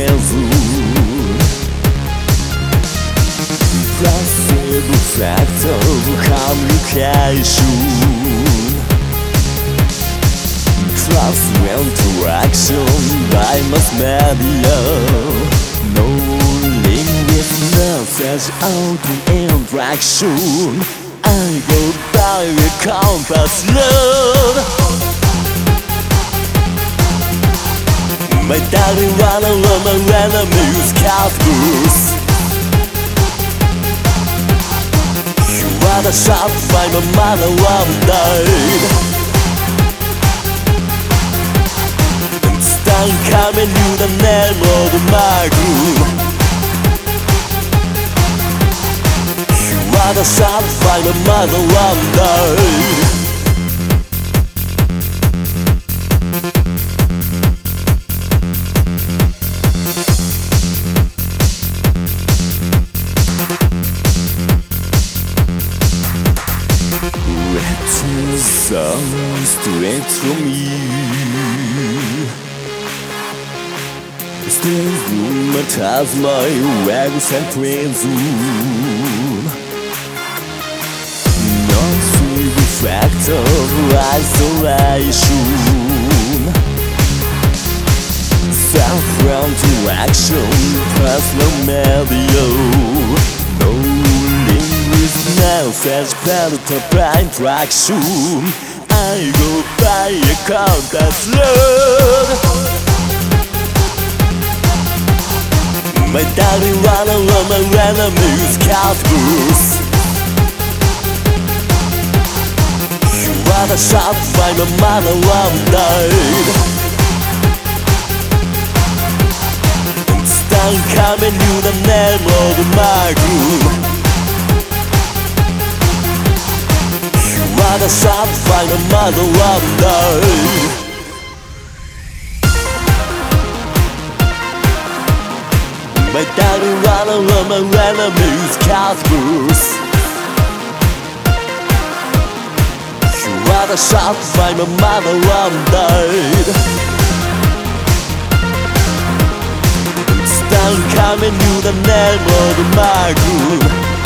Placebo factor communication, trust interaction by mass media. No link with message out interaction. I go by a compass love. My darling, one of my enemies captors. You are the shot by my mother one died. And stand coming you the name of my groom. You are the shot by my mother one died. Sounds straight from you. Still matters my waves and twins. Non-free factor isolation. Self-interaction, personal media. No message predator by interaction. I go by a compass love. My darling, one of my enemies captors. You are the shot by my mother one died. And stand coming you the name of my groom. The shot by the mother of night. My daddy ran over my enemies captors. You are the shot by my mother of night. Stand coming you the name of my groom.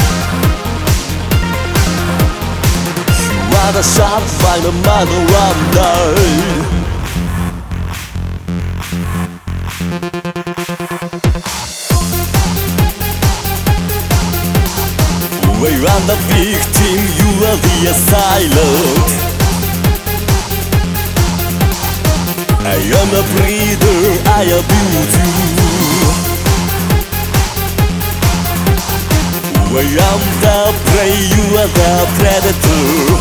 The shot by the mother of night. Where I'm the victim, you are the assailant. I am a breeder, I abuse you. Where I'm the prey, you are the predator.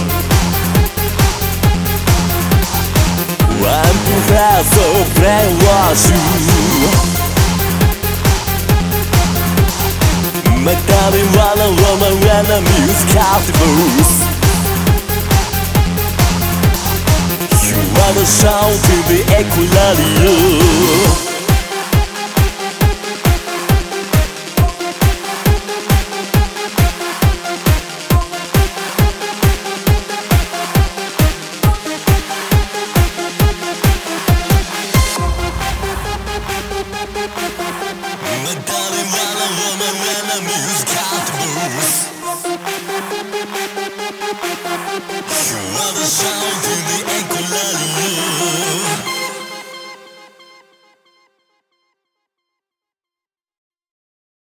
I'm Professor Brainwash you. My darling, one of my enemies captors. You are the sound to the equilibrium. My darling, one of my enemies captors.